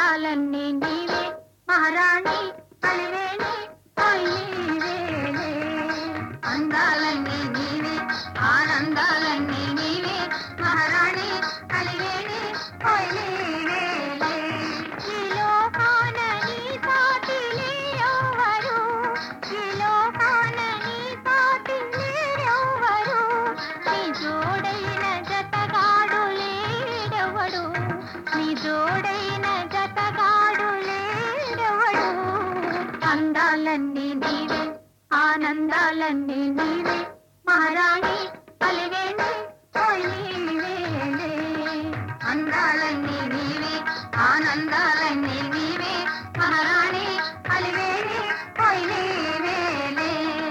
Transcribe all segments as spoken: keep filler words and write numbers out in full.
అందాలన్నీ నీవే మహారాణి కలివేణి నీవేలే అందాలన్నీ నీవే ఆనందాలన్నీ నీవే మహారాణి కలివేణి నీవేలే ఈ లోకాన నీ సాటి లేరెవ్వరు ఈ లోకాన నీ సాటి లేరెవ్వరు నీ జోడైన జతగాడు లేడెవడు నీ జోడైన జతగాడు లేడెవడు అందాలన్నీ నీవే ఆనందాలన్నీ నీవే మహారాణి కలివేణి నీవేలే అందాలన్నీ నీవే ఆనందాలన్నీ నీవే మహారాణి కలివేణి నీవేలే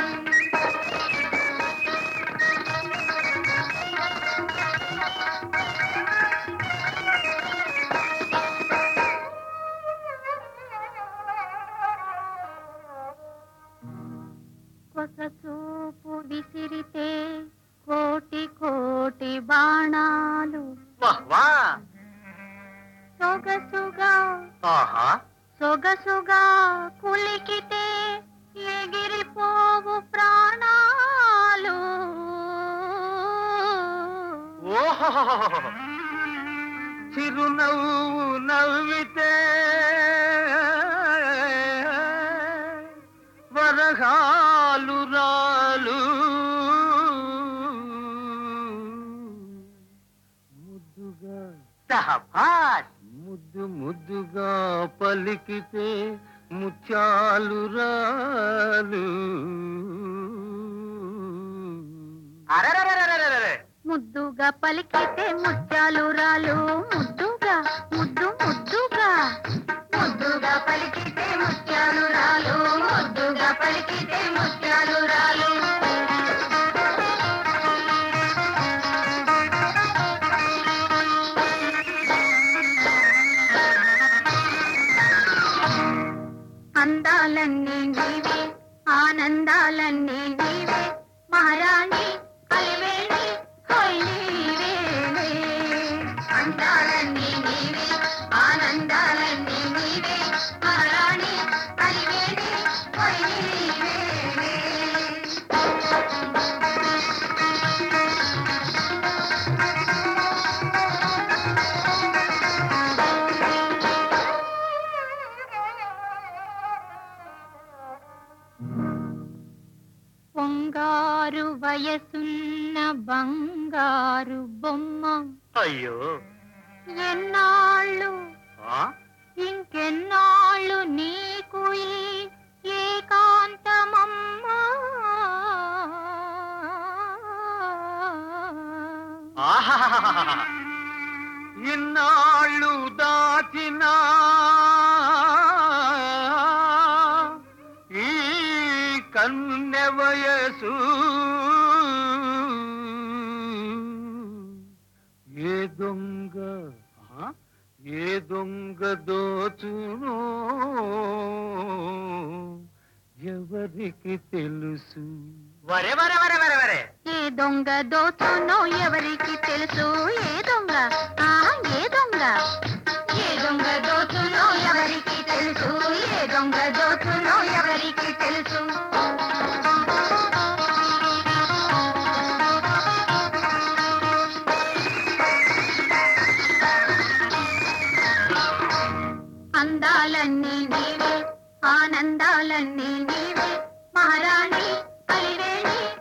కొసచూపు విసిరితే కోటి కోటి బాణాలు సొగసుగా సొగసుగా కులికితే ఎగిరిపోవు ప్రాణాలు చిరునవ్వు నవ్వితే వరహాలు రాలు ముద్దుగా ముద్దు ముద్దుగా పలికితే ముత్యాలు రాలు ముద్దుగా పలికితే ముత్యాలు రాలు ముద్దుగా ముద్దు ముద్దుగా ముద్దుగా పలికితే ముత్యాలు రాలు ముద్దుగా పలికితే ముత్యాలు రాలు అందాలన్నీ నీవే ఆనందాలన్నీ నీవే మహారాణి కలివేణి నీవేలే అందాలన్నీ నీవే ఆనందాలన్నీ నీవే మహారాణి కలివేణి నీవేలే పొంగారు వయసున్న బంగారు బొమ్మ అయ్యో ఎన్నాళ్ళు ఇంకెన్నాళ్ళు నీకు ఈ ఏకాంతమమ్మా ఇన్నాళ్ళు దాచినా ఈ కన్నె వయసు ఏ దొంగ ఏ దొంగ దోచునో ఎవరికి తెలుసు వరే వరే వరే వరే వరే ఏ దొంగ దోచునో ఎవరికి తెలుసు ఏ దొంగ ఆ ఏ దొంగ ఏ దొంగ దోచునో ఎవరికి తెలుసు ఏ దొంగ దోచునో ఎవరికి తెలుసు అందాలన్నీ నీవే ఆనందాలన్నీ నీవే మహారాణి కలివేణి